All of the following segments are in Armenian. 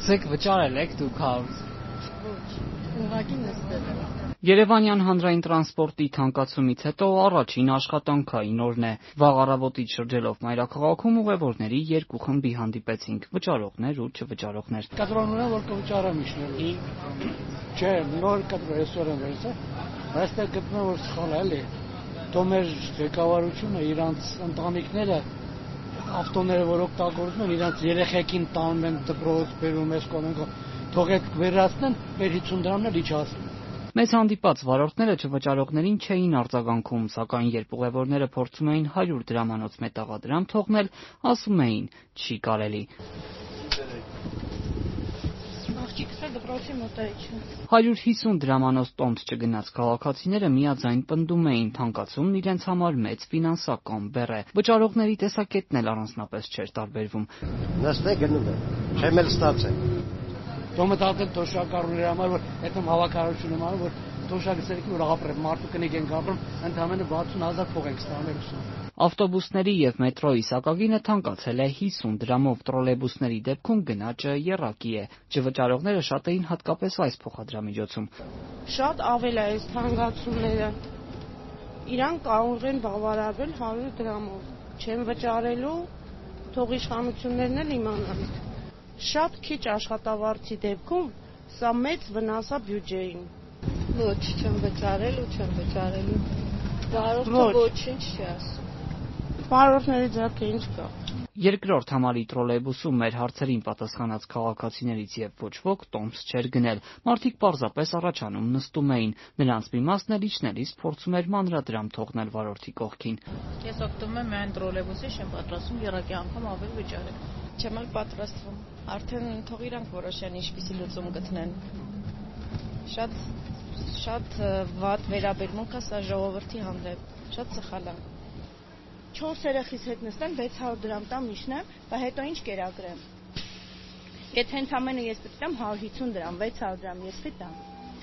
Ասեք վճարել եք դուք 100։ Ոչ, ուղղակի նստել եմ։ Երևանյան հանրային տրանսպորտի թանկացումից հետո առաջին աշխատանքային օրն է։ Վաղ առավոտից շրջելով մայրաքաղաքում ուղևորների երկու խմբի հանդիպեցինք՝ վճարողներ ու չվճարողներ։ Կադրոնները որ կվճարեմ իշնել։ Չէ, նոր կադրոն այսօր եմ վերցել, այստեղ գտնում որ սխալ է, էլի։ Դու մեր ղեկավարությունը իրանց ընտանիքները ավտոները որ օգտագործում են, իրանց երեխեքին տանում են դպրոց, բերում ես կողմեն, թող այդ վերացնեն, մեր 50 դրամն էլ իջացնեն։ Մեզ հանդիպած վարորդները չվճարողներին չէին արձագանքում, սակայն երբ ուղևորները փորձում էին 100 դրամանոց մետաղադրամ թողնել, ասում էին՝ չի կարելի։ Աղջիկս դպրոցի մոտ է իջնում։ 150 դրամանոց տոմս չգնաց քաղաքացիները միաձայն պնդում էին, թանկացումն իրենց համար մեծ ֆինանսական բեռ է։ Վճարողների տեսակետն էլ առանձնապես չէր տարբերվում։ Նստեք գնում եմ, չեմ էլ ստացել։ Դու մտածել թոշակառուների համար, որ այդում հավաքարարություն եմ անում, որ թոշակը ցերեկի որ ապրեմ, մարդու կնիկ ենք ապրում, ընդամենը 60,000 փող ենք ստանում։ Ավտոբուսների եւ մետրոյի սակագինը թանկացել է 50 դրամով, տրոլեյբուսների դեպքում գնաճը եռակի է։ Չվճարողները շատ էին հատկապես այս փոխադրամիջոցում։ Շատ ավել է այս թանկացումները։ Իրան կարող են բավարարվել 100 դրամով։ Չեմ վճարելու, թող իշխանություններն էլ իմանան։ Շատ քիչ աշխատավարձի դեպքում սա մեծ վնաս է բյուջեին։ Ոչ, չեմ վճարելու։ Վարորդը ոչինչ չի ասում։ Վարորդների ձեռքը ինչ կա։ Երկրորդ համարի տրոլեյբուսում մեր հարցերին պատասխանած քաղաքացիներից եւ ոչ ոք տոմս չէր գնել։ Մարդիկ պարզապես առաջանում նստում էին։ Նրանց մի մասն էլ իջնելիս փորձում էր մանրադրամ թողնել վարորդի կողքին։ Ես օգտվում եմ միայն տրոլեյբուսի, չեմ պատրաստվում եռակի անգամ ավել վճարել։ Չեմ էլ պատրաստվում։ Արդեն թող իրանք որոշեն ինչպիսի լուծում գտնեն։ Շատ վատ վերաբերմունք է սա ժողովրդի հանդեպ։ Շատ սխալ է։ 4 երեխիս հետ նստեմ 600 դրամ տամ իջնեմ, բայց հետո ինչ կերակրեմ։ Եթե հենց ամենը ես տամ 150 դրամ, 600 դրամ ես տամ։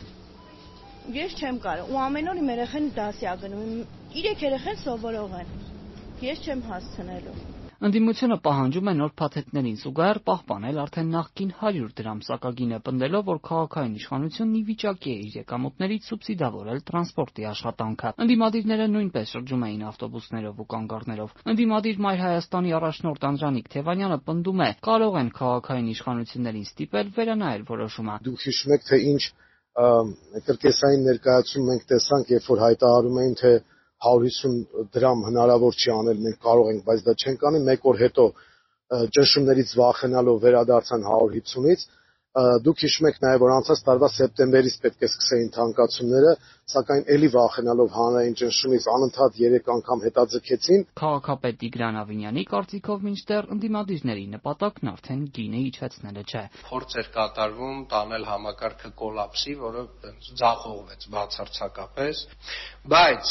Ես չեմ կարող, ու ամեն օր իմ երեխեն դասի ա գնում, 3 երեխեն սովորող են։ Ես չեմ հասցնելու։ Ընդդիմությունը պահանջում է նոր փաթեթներին զուգահեռ պահպանել արդեն նախկին 100 դրամ սակագինը, պնդելով, որ քաղաքային իշխանությունն ի վիճակի է իր եկամուտներից սուբսիդավորել տրանսպորտի աշխատանքը։ Ընդդիմադիրները նույնպես շրջում էին ավտոբուսներով ու կանգառներով։ Ընդդիմադիր Մայր Հայաստանի առաջնորդ Անդրանիկ Թևանյանը պնդում է, կարող են քաղաքային իշխանություններին ստիպել վերանայել որոշումը։ Դուք հիշում եք, թե ինչ կրկեսային ներկայացում մենք տեսանք, երբ որ հայտարարում էին, թե 150 դրամ հնարավոր չի անել, մենք կարող ենք, բայց դա չենք անի, մեկ օր հետո ճնշումներից վախենալով վերադարձան 150-ից, դուք հիշում եք նաև, որ անցած տարվա սեպտեմբերից պետք է սկսեին թանկացումները, սակայն ելի վախենալով հանրային ճնշումից անընդհատ 3 անգամ հետաձգեցին։ Քաղաքապետ Տիգրան Ավինյանի կարծիքով մինչդեռ ընդդիմադիրների նպատակն արդեն գինը իջեցնելը չէ։ Փորձ էր կատարվում տանել համակարգը կոլապսի, որը ձախողվեց բացարձակապես, բայց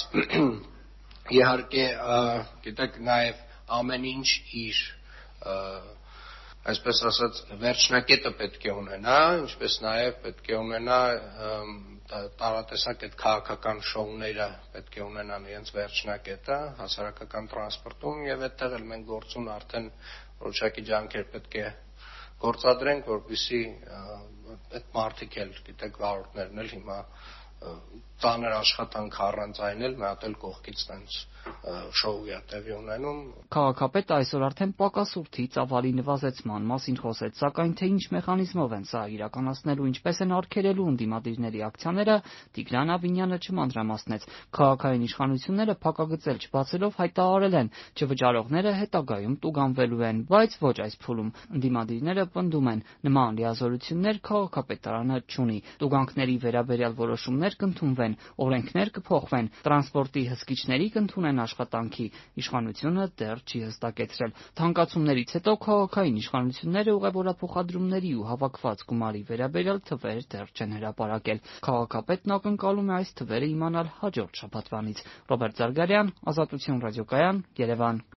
իհարկե, գիտեք, նաև ամեն ինչ իր այսպես ասած վերջնակետը պետք է ունենա, ինչպես նաև պետք է ունենա տարատեսակ այդ քաղաքական շոուները պետք է ունենան իրենց վերջնակետը հասարակական տրանսպորտում եւ այդտեղ էլ մենք գործուն արդեն որոշակի ջանքեր պետք է գործադրենք, որպեսզի այդ մարդիկ էլ, գիտեք, վարորդներն էլ հիմա ծանր աշխատանք առանց այն էլ մի հատ էլ կողքից տենց շոու է տեղի ունենում։ Քաղաքապետը այսօր արդեն պակասուրդի ծավալի նվազեցման մասին խոսեց, սակայն թե ինչ մեխանիզմով են սա իրականացնելու, ինչպես են արգելելու ընդդիմադիրների ակցիաները, Տիգրան Ավինյանը չմանրամասնեց։ Քաղաքային իշխանությունները փակագծել չբացելով հայտարարել են, չվճարողները հետագայում տուգանվելու են, բայց ոչ այս փուլում։ Ընդդիմադիրները պնդում են, նման լիազորություններ քաղաքապետարանը չունի։ Տուգանքների վերաբերյալ որոշումներ կընդունվեն, օրենքներ կփոխվեն, տրանսպորտի հսկիչների կընդունեն աշխատանքի, իշխանությունը դեռ չի հստակեցրել։ Թանկացումներից հետո քաղաքային իշխանությունները ուղևորափոխադրումների ու հավաքված գումարի վերաբերյալ թվեր դեռ չեն հրապարակել։ Քաղաքապետն ակնկալում է այս թվերը իմանալ հաջորդ շաբաթվանից։ Ռոբերտ Զարգարյան, Ազատություն ռադիոկայան, Երևան։